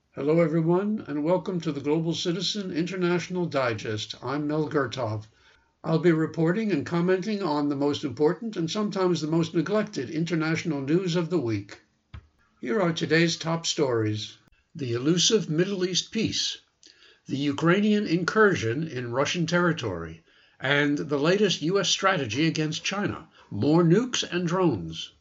Hello, everyone, and welcome to the Global Citizen International Digest. I'm Mel Gertov. I'll be reporting and commenting on the most important and sometimes the most neglected international news of the week. Here are today's top stories: the elusive Middle East peace, the Ukrainian incursion in Russian territory, and the latest U.S. strategy against China, more nukes and drones.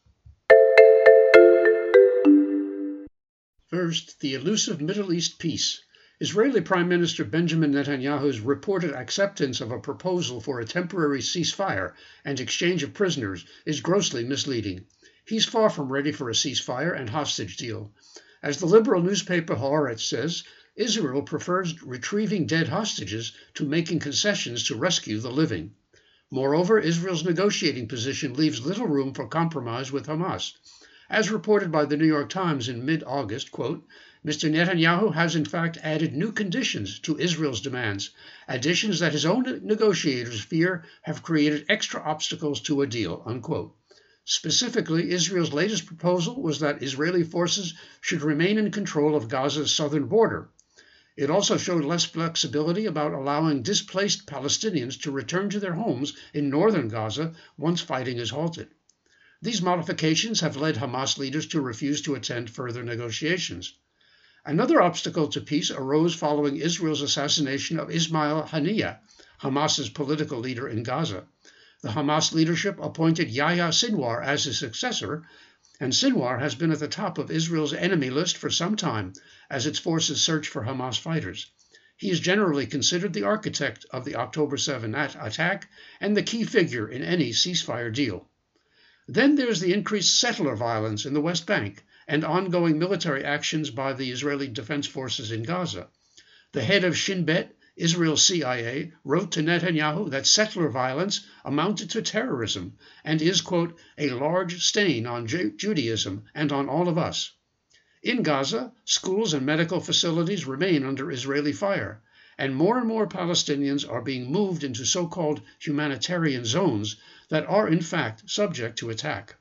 First, the elusive Middle East peace. Israeli Prime Minister Benjamin Netanyahu's reported acceptance of a proposal for a temporary ceasefire and exchange of prisoners is grossly misleading. He's far from ready for a ceasefire and hostage deal. As the liberal newspaper Haaretz says, Israel prefers retrieving dead hostages to making concessions to rescue the living. Moreover, Israel's negotiating position leaves little room for compromise with Hamas. As reported by the New York Times in mid-August, quote, Mr. Netanyahu has in fact added new conditions to Israel's demands, additions that his own negotiators fear have created extra obstacles to a deal, unquote. Specifically, Israel's latest proposal was that Israeli forces should remain in control of Gaza's southern border. It also showed less flexibility about allowing displaced Palestinians to return to their homes in northern Gaza once fighting is halted. These modifications have led Hamas leaders to refuse to attend further negotiations. Another obstacle to peace arose following Israel's assassination of Ismail Haniyeh, Hamas's political leader in Gaza. The Hamas leadership appointed Yahya Sinwar as his successor, and Sinwar has been at the top of Israel's enemy list for some time as its forces search for Hamas fighters. He is generally considered the architect of the October 7 attack and the key figure in any ceasefire deal. Then there's the increased settler violence in the West Bank and ongoing military actions by the Israeli Defense Forces in Gaza. The head of Shin Bet, Israel's CIA, wrote to Netanyahu that settler violence amounted to terrorism and is, quote, a large stain on Judaism and on all of us. In Gaza, schools and medical facilities remain under Israeli fire, and more Palestinians are being moved into so-called humanitarian zones that are in fact subject to attack.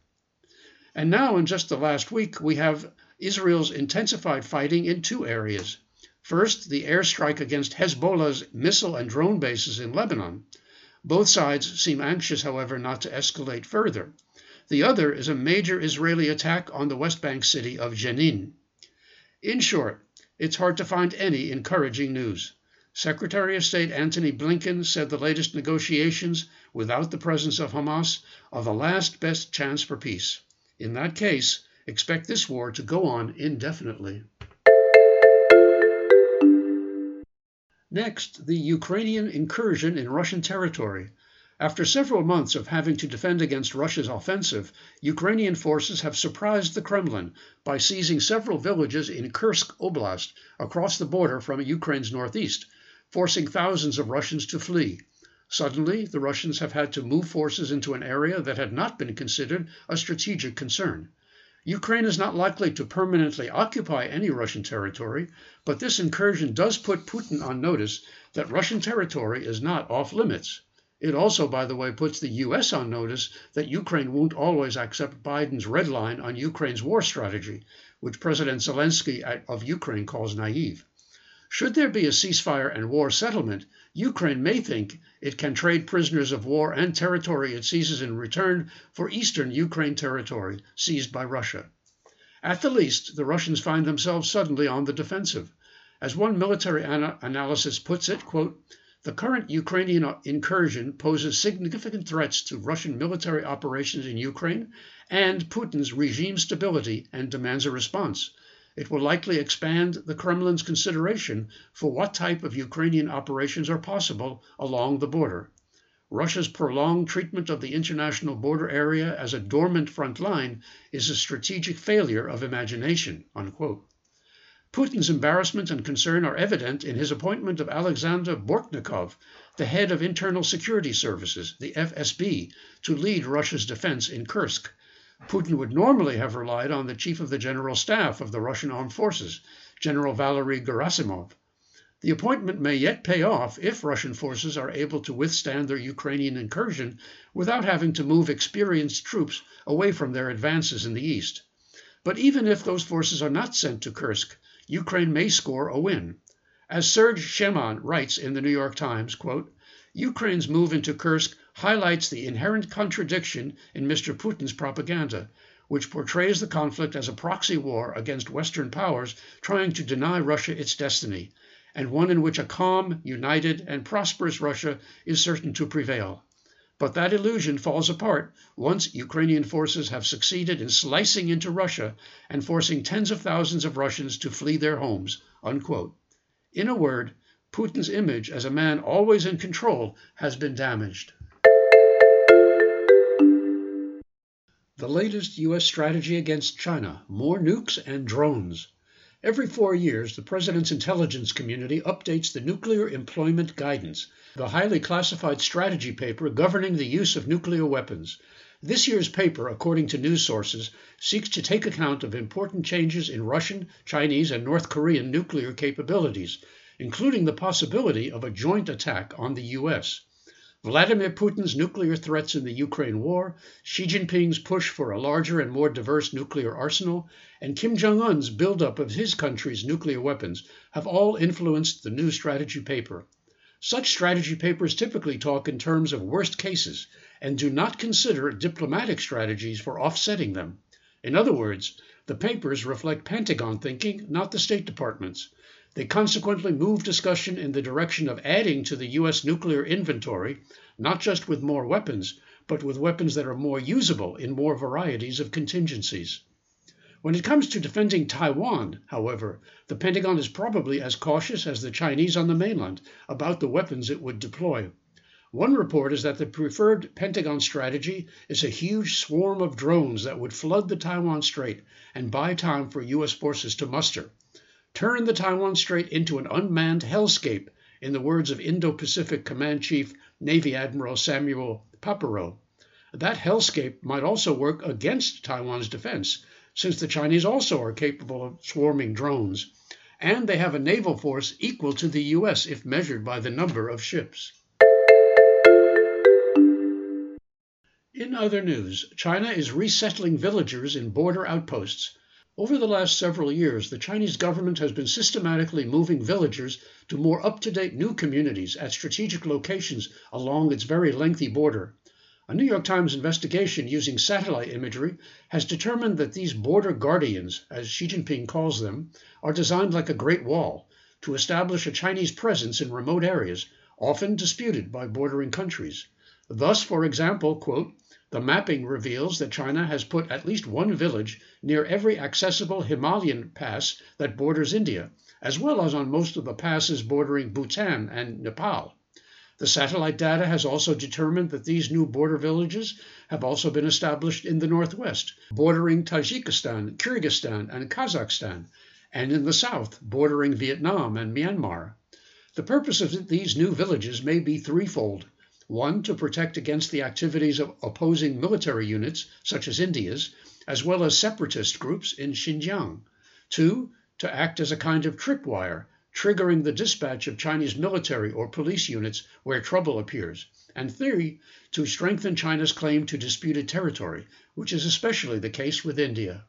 And now, in just the last week, we have Israel's intensified fighting in two areas. First, the airstrike against Hezbollah's missile and drone bases in Lebanon. Both sides seem anxious, however, not to escalate further. The other is a major Israeli attack on the West Bank city of Jenin. In short, it's hard to find any encouraging news. Secretary of State Antony Blinken said the latest negotiations, without the presence of Hamas, are the last best chance for peace. In that case, expect this war to go on indefinitely. Next, the Ukrainian incursion in Russian territory. After several months of having to defend against Russia's offensive, Ukrainian forces have surprised the Kremlin by seizing several villages in Kursk Oblast across the border from Ukraine's northeast, forcing thousands of Russians to flee. Suddenly, the Russians have had to move forces into an area that had not been considered a strategic concern. Ukraine is not likely to permanently occupy any Russian territory, but this incursion does put Putin on notice that Russian territory is not off limits. It also, by the way, puts the U.S. on notice that Ukraine won't always accept Biden's red line on Ukraine's war strategy, which President Zelensky of Ukraine calls naive. Should there be a ceasefire and war settlement, Ukraine may think it can trade prisoners of war and territory it seizes in return for eastern Ukraine territory seized by Russia. At the least, the Russians find themselves suddenly on the defensive. As one military analysis puts it, quote, the current Ukrainian incursion poses significant threats to Russian military operations in Ukraine and Putin's regime stability and demands a response. It will likely expand the Kremlin's consideration for what type of Ukrainian operations are possible along the border. Russia's prolonged treatment of the international border area as a dormant front line is a strategic failure of imagination, unquote. Putin's embarrassment and concern are evident in his appointment of Alexander Bortnikov, the head of Internal Security Services, the FSB, to lead Russia's defense in Kursk. Putin would normally have relied on the chief of the general staff of the Russian armed forces, General Valery Gerasimov. The appointment may yet pay off if Russian forces are able to withstand their Ukrainian incursion without having to move experienced troops away from their advances in the east. But even if those forces are not sent to Kursk, Ukraine may score a win. As Serge Sheman writes in the New York Times, quote, Ukraine's move into Kursk highlights the inherent contradiction in Mr. Putin's propaganda, which portrays the conflict as a proxy war against Western powers trying to deny Russia its destiny, and one in which a calm, united, and prosperous Russia is certain to prevail. But that illusion falls apart once Ukrainian forces have succeeded in slicing into Russia and forcing tens of thousands of Russians to flee their homes, unquote. In a word, Putin's image as a man always in control has been damaged. The latest U.S. strategy against China, more nukes and drones. Every 4 years, the President's intelligence community updates the Nuclear Employment Guidance, the highly classified strategy paper governing the use of nuclear weapons. This year's paper, according to news sources, seeks to take account of important changes in Russian, Chinese, and North Korean nuclear capabilities, including the possibility of a joint attack on the U.S. Vladimir Putin's nuclear threats in the Ukraine war, Xi Jinping's push for a larger and more diverse nuclear arsenal, and Kim Jong-un's buildup of his country's nuclear weapons have all influenced the new strategy paper. Such strategy papers typically talk in terms of worst cases and do not consider diplomatic strategies for offsetting them. In other words, the papers reflect Pentagon thinking, not the State Department's. They consequently move discussion in the direction of adding to the U.S. nuclear inventory, not just with more weapons, but with weapons that are more usable in more varieties of contingencies. When it comes to defending Taiwan, however, the Pentagon is probably as cautious as the Chinese on the mainland about the weapons it would deploy. One report is that the preferred Pentagon strategy is a huge swarm of drones that would flood the Taiwan Strait and buy time for U.S. forces to muster. Turn the Taiwan Strait into an unmanned hellscape, in the words of Indo-Pacific Command Chief Navy Admiral Samuel Papero. That hellscape might also work against Taiwan's defense, since the Chinese also are capable of swarming drones, and they have a naval force equal to the U.S. if measured by the number of ships. In other news, China is resettling villagers in border outposts. Over the last several years, the Chinese government has been systematically moving villagers to more up-to-date new communities at strategic locations along its very lengthy border. A New York Times investigation using satellite imagery has determined that these border guardians, as Xi Jinping calls them, are designed like a Great Wall to establish a Chinese presence in remote areas, often disputed by bordering countries. Thus, for example, quote, the mapping reveals that China has put at least one village near every accessible Himalayan pass that borders India, as well as on most of the passes bordering Bhutan and Nepal. The satellite data has also determined that these new border villages have also been established in the northwest, bordering Tajikistan, Kyrgyzstan, and Kazakhstan, and in the south, bordering Vietnam and Myanmar. The purpose of these new villages may be threefold. One, to protect against the activities of opposing military units, such as India's, as well as separatist groups in Xinjiang. Two, to act as a kind of tripwire, triggering the dispatch of Chinese military or police units where trouble appears. And three, to strengthen China's claim to disputed territory, which is especially the case with India.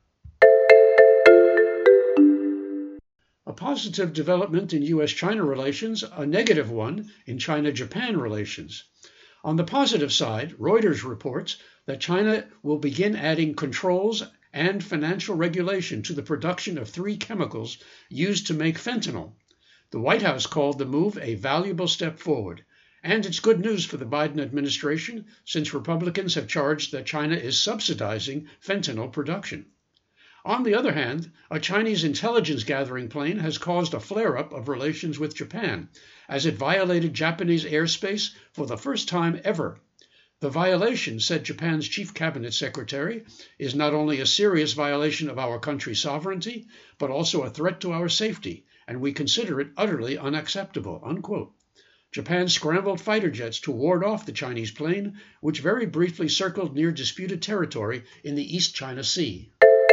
A positive development in U.S.-China relations, a negative one in China-Japan relations. On the positive side, Reuters reports that China will begin adding controls and financial regulation to the production of 3 chemicals used to make fentanyl. The White House called the move a valuable step forward, and it's good news for the Biden administration since Republicans have charged that China is subsidizing fentanyl production. On the other hand, a Chinese intelligence gathering plane has caused a flare-up of relations with Japan, as it violated Japanese airspace for the first time ever. The violation, said Japan's chief cabinet secretary, is not only a serious violation of our country's sovereignty, but also a threat to our safety, and we consider it utterly unacceptable, unquote. Japan scrambled fighter jets to ward off the Chinese plane, which very briefly circled near disputed territory in the East China Sea.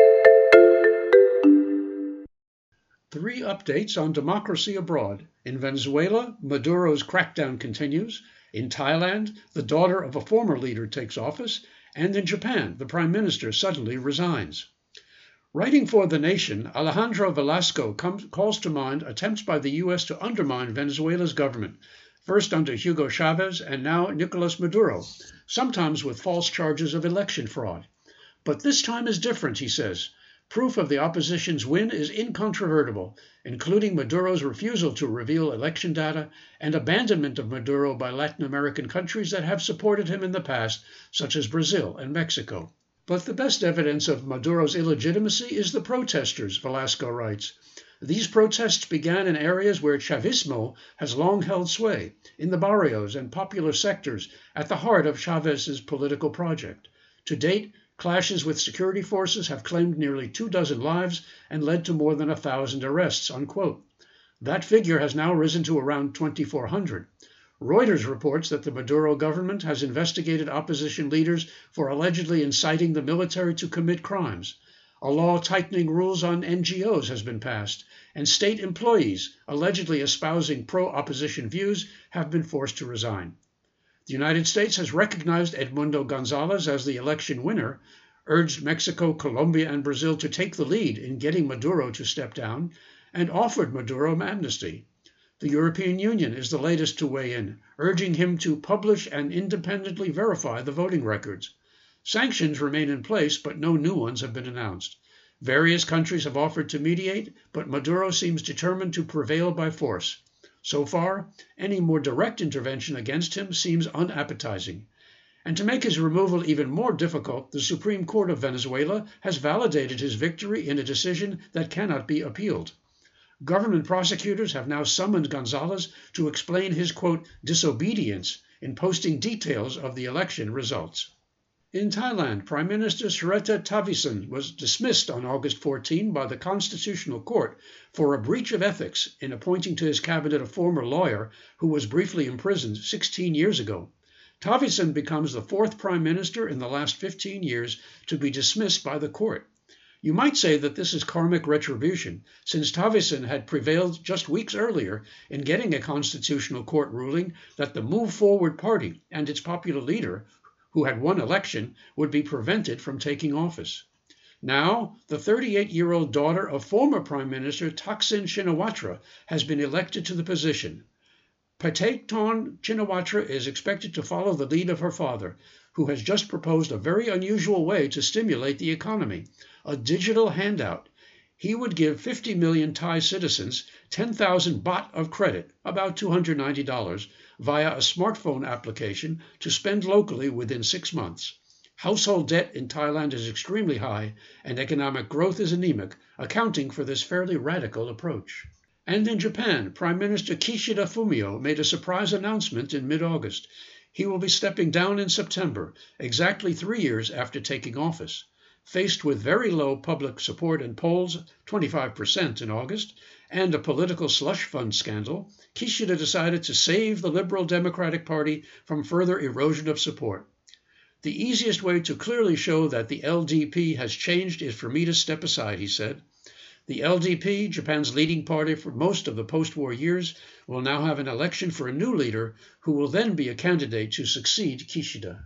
3 updates on democracy abroad. In Venezuela, Maduro's crackdown continues. In Thailand, the daughter of a former leader takes office. And in Japan, the prime minister suddenly resigns. Writing for The Nation, Alejandro Velasco calls to mind attempts by the U.S. to undermine Venezuela's government, first under Hugo Chavez and now Nicolas Maduro, sometimes with false charges of election fraud. But this time is different, he says. Proof of the opposition's win is incontrovertible, including Maduro's refusal to reveal election data and abandonment of Maduro by Latin American countries that have supported him in the past, such as Brazil and Mexico. But the best evidence of Maduro's illegitimacy is the protesters, Velasco writes. These protests began in areas where Chavismo has long held sway, in the barrios and popular sectors at the heart of Chavez's political project. To date, clashes with security forces have claimed nearly 24 lives and led to more than 1,000 arrests, unquote. That figure has now risen to around 2,400. Reuters reports that the Maduro government has investigated opposition leaders for allegedly inciting the military to commit crimes. A law tightening rules on NGOs has been passed, and state employees allegedly espousing pro-opposition views have been forced to resign. The United States has recognized Edmundo Gonzalez as the election winner, urged Mexico, Colombia, and Brazil to take the lead in getting Maduro to step down, and offered Maduro amnesty. The European Union is the latest to weigh in, urging him to publish and independently verify the voting records. Sanctions remain in place, but no new ones have been announced. Various countries have offered to mediate, but Maduro seems determined to prevail by force. So far, any more direct intervention against him seems unappetizing. And to make his removal even more difficult, the Supreme Court of Venezuela has validated his victory in a decision that cannot be appealed. Government prosecutors have now summoned Gonzalez to explain his, quote, disobedience in posting details of the election results. In Thailand, Prime Minister Srettha Thavisin was dismissed on August 14 by the Constitutional Court for a breach of ethics in appointing to his cabinet a former lawyer who was briefly imprisoned 16 years ago. Thavisin becomes the fourth prime minister in the last 15 years to be dismissed by the court. You might say that this is karmic retribution, since Thavisin had prevailed just weeks earlier in getting a constitutional court ruling that the Move Forward Party and its popular leader, who had won election, would be prevented from taking office. Now, the 38-year-old daughter of former Prime Minister Thaksin Shinawatra has been elected to the position. Pataytone Shinawatra is expected to follow the lead of her father, who has just proposed a very unusual way to stimulate the economy, a digital handout. He would give 50 million Thai citizens 10,000 baht of credit, about $290, via a smartphone application to spend locally within 6 months. Household debt in Thailand is extremely high, and economic growth is anemic, accounting for this fairly radical approach. And in Japan, Prime Minister Kishida Fumio made a surprise announcement in mid-August. He will be stepping down in September, exactly 3 years after taking office. Faced with very low public support in polls, 25% in August, and a political slush fund scandal, Kishida decided to save the Liberal Democratic Party from further erosion of support. The easiest way to clearly show that the LDP has changed is for me to step aside, he said. The LDP, Japan's leading party for most of the post-war years, will now have an election for a new leader who will then be a candidate to succeed Kishida.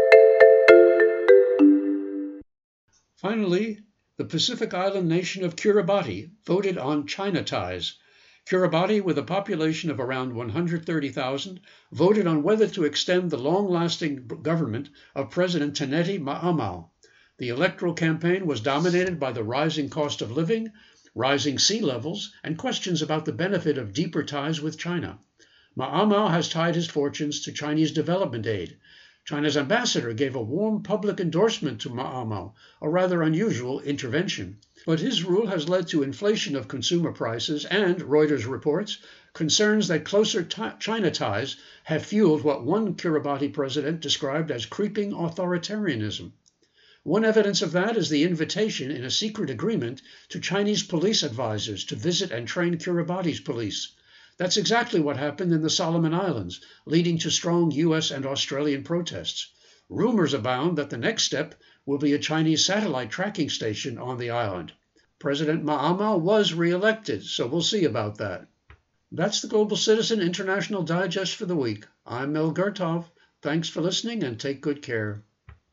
Finally, the Pacific Island nation of Kiribati voted on China ties. Kiribati, with a population of around 130,000, voted on whether to extend the long-lasting government of President Taneti Ma'amau. The electoral campaign was dominated by the rising cost of living, rising sea levels, and questions about the benefit of deeper ties with China. Ma'amau has tied his fortunes to Chinese development aid. China's ambassador gave a warm public endorsement to Ma'amau, a rather unusual intervention. But his rule has led to inflation of consumer prices and, Reuters reports, concerns that closer China ties have fueled what one Kiribati president described as creeping authoritarianism. One evidence of that is the invitation in a secret agreement to Chinese police advisors to visit and train Kiribati's police. That's exactly what happened in the Solomon Islands, leading to strong U.S. and Australian protests. Rumors abound that the next step will be a Chinese satellite tracking station on the island. President Ma'amau was re-elected, so we'll see about that. That's the Global Citizen International Digest for the week. I'm Mel Gertov. Thanks for listening and take good care.